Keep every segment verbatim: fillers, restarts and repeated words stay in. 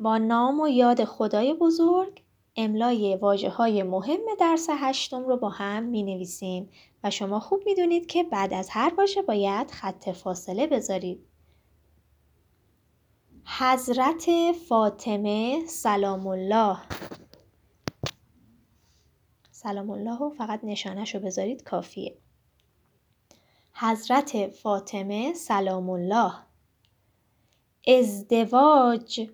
با نام و یاد خدای بزرگ املای واژه‌های مهم درس هشتم رو با هم می‌نویسیم و شما خوب می‌دونید که بعد از هر واژه باید خط فاصله بذارید. حضرت فاطمه سلام الله. سلام الله رو فقط نشانش رو بذارید کافیه. حضرت فاطمه سلام الله. ازدواج.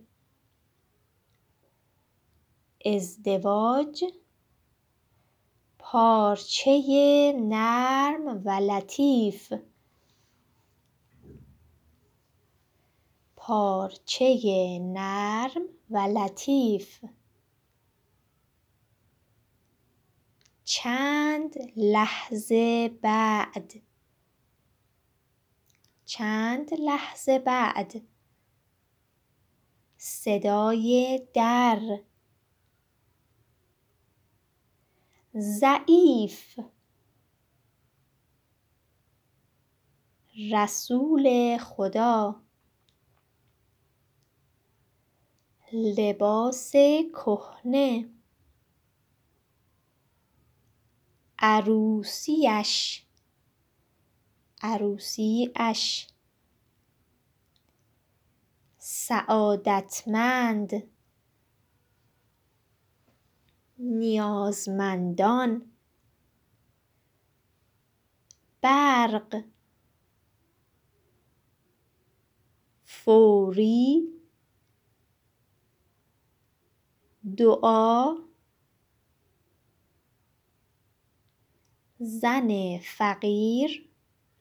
ازدواج پارچه نرم و لطیف. پارچه نرم و لطیف. چند لحظه بعد. چند لحظه بعد. صدای در. ضعیف. رسول خدا. لباس کهنه. عروسیش. عروسیش. سعادتمند. نیازمندان. برق. فوری. دعا. زن فقیر.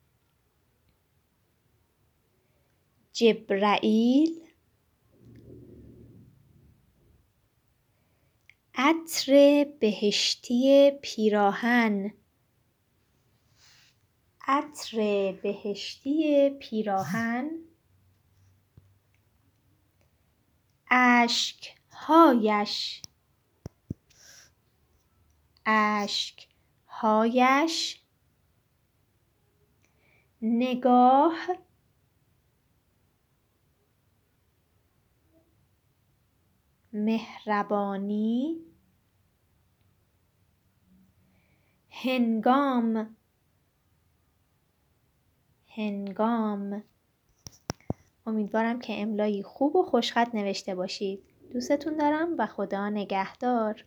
جبرائیل. عطر بهشتی پیراهن. عطر بهشتی پیراهن. اشک‌هایش. اشک‌هایش. نگاه. مهربانی. هنگام. هنگام. امیدوارم که املایی خوب و خوشخط نوشته باشید. دوستتون دارم و خدا نگهدار.